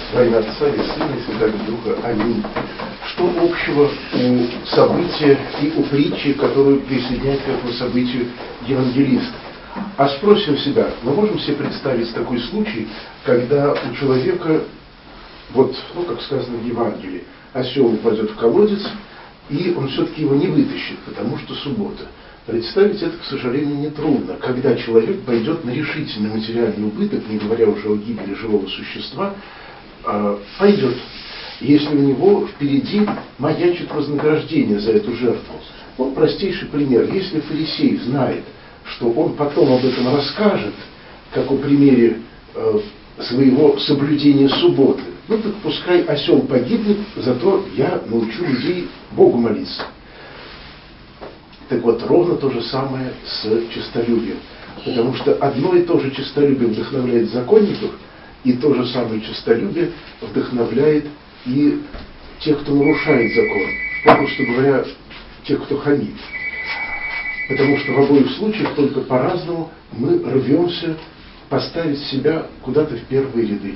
Во имя Отца и Сына и Святаго Духа. Аминь. Что общего у события и у притчи, которую присоединяет к этому событию евангелист? А спросим себя, мы можем себе представить такой случай, когда у человека, как сказано в Евангелии, осел упадет в колодец, и он все-таки его не вытащит, потому что суббота. Представить это, к сожалению, нетрудно, когда человек пойдет на решительный материальный убыток, не говоря уже о гибели живого существа, пойдет, если у него впереди маячит вознаграждение за эту жертву. Простейший пример. Если фарисей знает, что он потом об этом расскажет, как о примере своего соблюдения субботы, так пускай осел погибнет, зато я научу людей Богу молиться. Так вот, ровно то же самое с честолюбием. Потому что одно и то же честолюбие вдохновляет законников, и то же самое честолюбие вдохновляет и тех, кто нарушает закон. Попросту говоря, тех, кто хамит. Потому что в обоих случаях только по-разному мы рвемся поставить себя куда-то в первые ряды.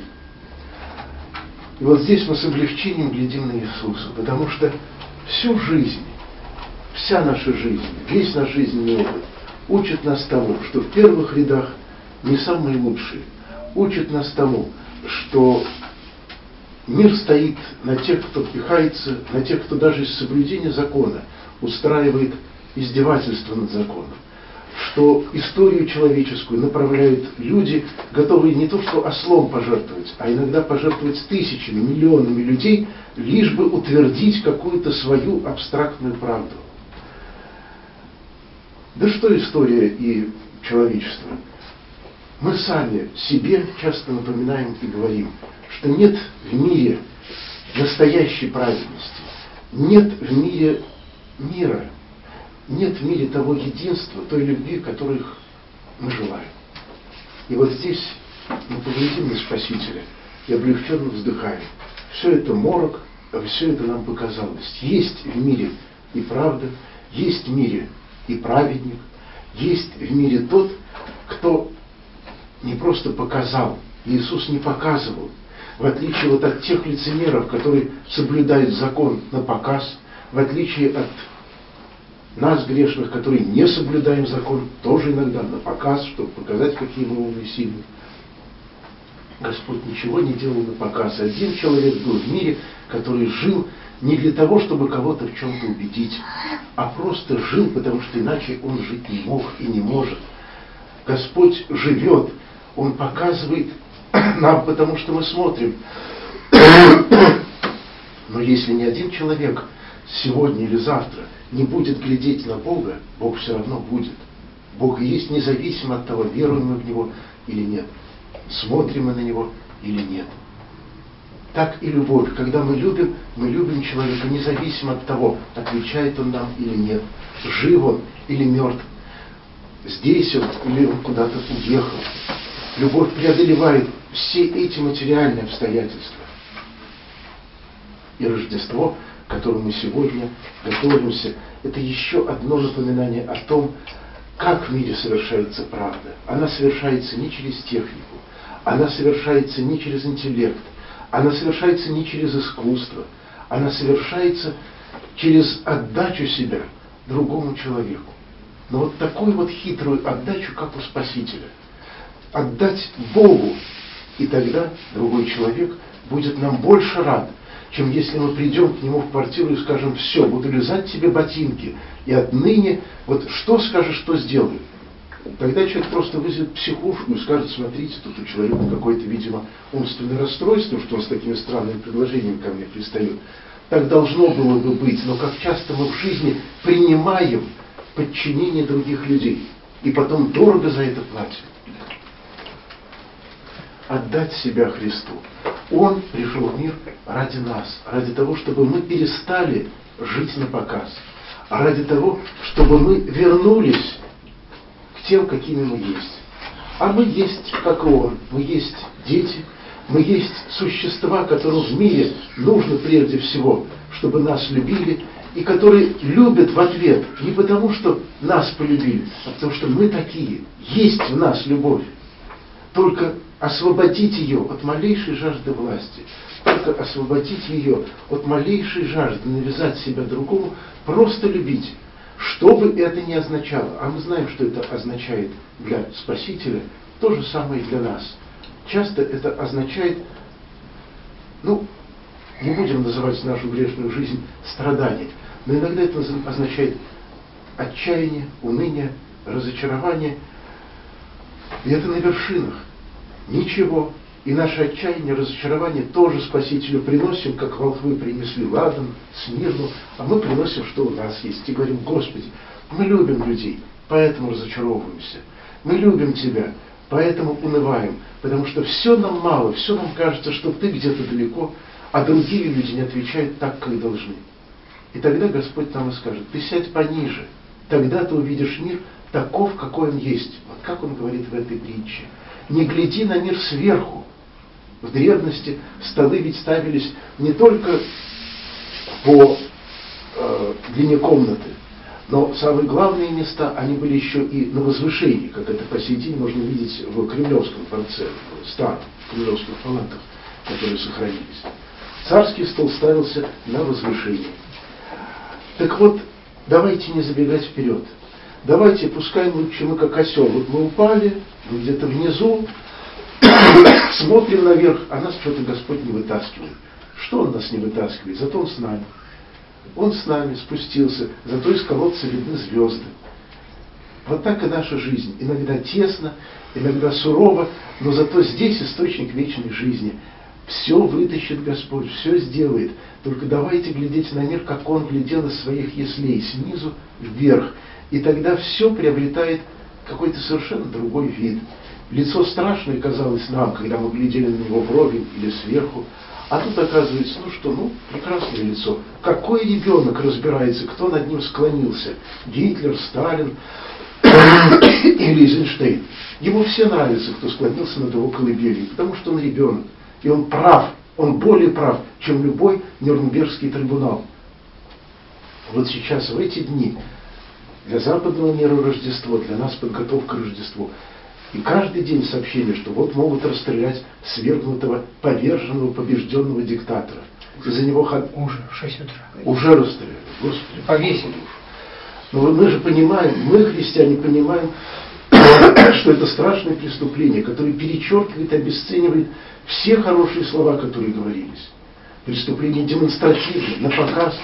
И вот здесь мы с облегчением глядим на Иисуса, потому что всю жизнь, вся наша жизнь, весь наш жизненный опыт учит нас тому, что в первых рядах не самые лучшие. Учит нас тому, что мир стоит на тех, кто впихается, на тех, кто даже из соблюдения закона устраивает издевательство над законом. Что историю человеческую направляют люди, готовые не то что ослом пожертвовать, а иногда пожертвовать тысячами, миллионами людей, лишь бы утвердить какую-то свою абстрактную правду. Да что история и человечество? Мы сами себе часто напоминаем и говорим, что нет в мире настоящей праведности, нет в мире мира, нет в мире того единства, той любви, которых мы желаем. И вот здесь мы поглядим на Спасителя и облегченно вздыхаем. Все это морок, а все это нам показалось. Есть в мире и правда, есть в мире и праведник, есть в мире тот, кто не просто показал, Иисус не показывал, в отличие от тех лицемеров, которые соблюдают закон на показ, в отличие от нас, грешных, которые не соблюдаем закон, тоже иногда на показ, чтобы показать, какие мы умные и сильные. Господь ничего не делал на показ. Один человек был в мире, который жил не для того, чтобы кого-то в чем-то убедить, а просто жил, потому что иначе он жить не мог и не может. Господь живет, Он показывает нам, потому что мы смотрим. Но если ни один человек сегодня или завтра не будет глядеть на Бога, Бог все равно будет. Бог и есть независимо от того, веруем мы в Него или нет, смотрим мы на Него или нет. Так и любовь. Когда мы любим человека независимо от того, отвечает он нам или нет, жив он или мертв, здесь он или он куда-то уехал. Любовь преодолевает все эти материальные обстоятельства. И Рождество, к которому мы сегодня готовимся, это еще одно напоминание о том, как в мире совершается правда. Она совершается не через технику, она совершается не через интеллект, она совершается не через искусство, она совершается через отдачу себя другому человеку. Но вот такую вот хитрую отдачу, как у Спасителя. Отдать Богу, и тогда другой человек будет нам больше рад, чем если мы придем к нему в квартиру и скажем: все, буду лизать тебе ботинки, и отныне что скажешь, что сделаю. Тогда человек просто вызовет психушку и скажет: смотрите, тут у человека какое-то, видимо, умственное расстройство, что он с такими странными предложениями ко мне пристает. Так должно было бы быть, но как часто мы в жизни принимаем подчинение других людей, и потом дорого за это платим. Отдать себя Христу. Он пришел в мир ради нас, ради того, чтобы мы перестали жить на показ, а ради того, чтобы мы вернулись к тем, какими мы есть. А мы есть, как и Он, мы есть дети, мы есть существа, которым в мире нужно прежде всего, чтобы нас любили, и которые любят в ответ не потому, что нас полюбили, а потому что мы такие, есть в нас любовь. только освободить ее от малейшей жажды власти, только освободить ее от малейшей жажды навязать себя другому, просто любить. Что бы это ни означало, а мы знаем, что это означает для Спасителя, то же самое и для нас. Часто это означает, не будем называть нашу грешную жизнь страданием, но иногда это означает отчаяние, уныние, разочарование. И это на вершинах. Ничего. И наше отчаяние, разочарование тоже Спасителю приносим, как волхвы принесли ладан, смирну, а мы приносим, что у нас есть. И говорим: Господи, мы любим людей, поэтому разочаровываемся. Мы любим Тебя, поэтому унываем, потому что все нам мало, все нам кажется, что Ты где-то далеко, а другие люди не отвечают так, как должны. И тогда Господь нам и скажет: ты сядь пониже, тогда ты увидишь мир таков, какой он есть. Вот как он говорит в этой притче. Не гляди на мир сверху. В древности столы ведь ставились не только по длине комнаты, но самые главные места, они были еще и на возвышении, как это по сей день можно видеть в Кремлевском дворце, в старых Кремлевских палатах, которые сохранились. Царский стол ставился на возвышении. Так вот, давайте не забегать вперед. Давайте, пускай мы как осел. Вот мы упали, мы где-то внизу, смотрим наверх, а нас что-то Господь не вытаскивает. Что Он нас не вытаскивает? Зато Он с нами. Он с нами спустился, зато из колодца видны звезды. Вот так и наша жизнь. Иногда тесно, иногда сурово, но зато здесь источник вечной жизни. Все вытащит Господь, все сделает. Только давайте глядеть на мир, как Он глядел из своих яслей, снизу вверх. И тогда все приобретает какой-то совершенно другой вид. Лицо страшное казалось нам, когда мы глядели на него вровень или сверху. А тут оказывается, прекрасное лицо. Какой ребенок разбирается, кто над ним склонился? Гитлер, Сталин или Эйзенштейн. Ему все нравятся, кто склонился над его колыбелью, потому что он ребенок. И он прав, он более прав, чем любой Нюрнбергский трибунал. Вот сейчас, в эти дни, для западного мира Рождество, для нас подготовка к Рождеству. И каждый день сообщение, что вот могут расстрелять свергнутого, поверженного, побежденного диктатора. Из-за него Уже в 6 утра. Уже расстреляли. Господи. Повесили. Но мы же понимаем, мы, христиане, понимаем, что это страшное преступление, которое перечеркивает, обесценивает все хорошие слова, которые говорились. Преступление демонстративное, на показ.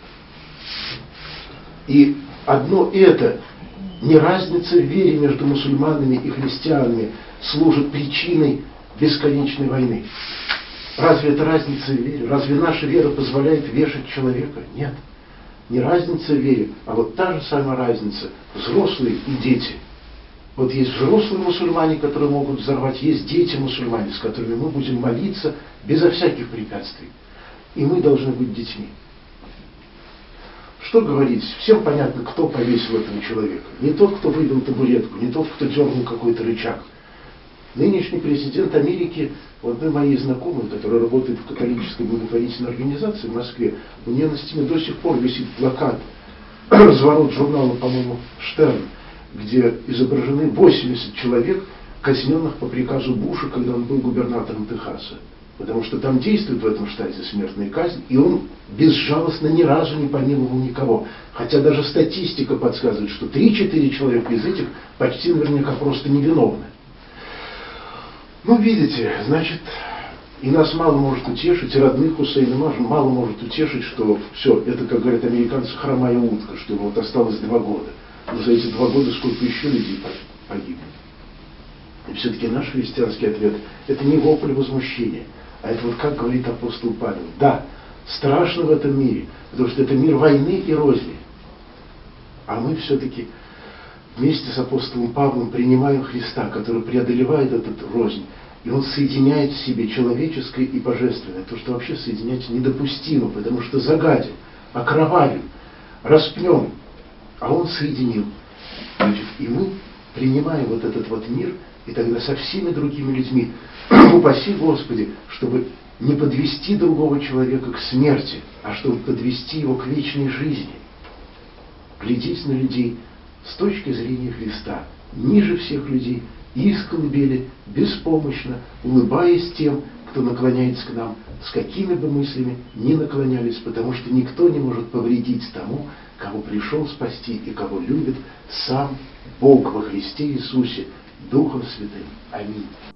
И одно это, не разница в вере между мусульманами и христианами, служит причиной бесконечной войны. Разве это разница в вере? Разве наша вера позволяет вешать человека? Нет. Не разница в вере, а вот та же самая разница. Взрослые и дети. Вот есть взрослые мусульмане, которые могут взорвать, есть дети мусульмане, с которыми мы будем молиться безо всяких препятствий. И мы должны быть детьми. Что говорить? Всем понятно, кто повесил этого человека. Не тот, кто выбил табуретку, не тот, кто дернул какой-то рычаг. Нынешний президент Америки, у одной моей знакомой, которая работает в католической благотворительной организации в Москве, у нее на стене до сих пор висит плакат, разворот журнала, по-моему, «Штерн», где изображены 80 человек, казненных по приказу Буша, когда он был губернатором Техаса. Потому что там действует в этом штате смертная казнь, и он безжалостно ни разу не помиловал никого. Хотя даже статистика подсказывает, что 3-4 человека из этих почти наверняка просто невиновны. Видите, значит, и нас мало может утешить, и родных Хусейна мало может утешить, что все, это, как говорят американцы, хромая утка, что ему вот осталось 2 года. Но за эти 2 года сколько еще людей погибло. И все-таки наш христианский ответ – это не вопль возмущения, а это вот как говорит апостол Павел. Да, страшно в этом мире, потому что это мир войны и розни. А мы все-таки вместе с апостолом Павлом принимаем Христа, который преодолевает этот рознь. И он соединяет в себе человеческое и божественное. То, что вообще соединять недопустимо, потому что загадим, окровавим, распнем. А он соединил. Значит, и мы принимаем вот этот вот мир, и тогда со всеми другими людьми, упаси Господи, чтобы не подвести другого человека к смерти, а чтобы подвести его к вечной жизни. Глядеть на людей с точки зрения Христа, ниже всех людей из колыбели, беспомощно, улыбаясь тем, кто наклоняется к нам, с какими бы мыслями ни наклонялись, потому что никто не может повредить тому, кого пришел спасти и кого любит сам Бог во Христе Иисусе, Духом Святым. Аминь.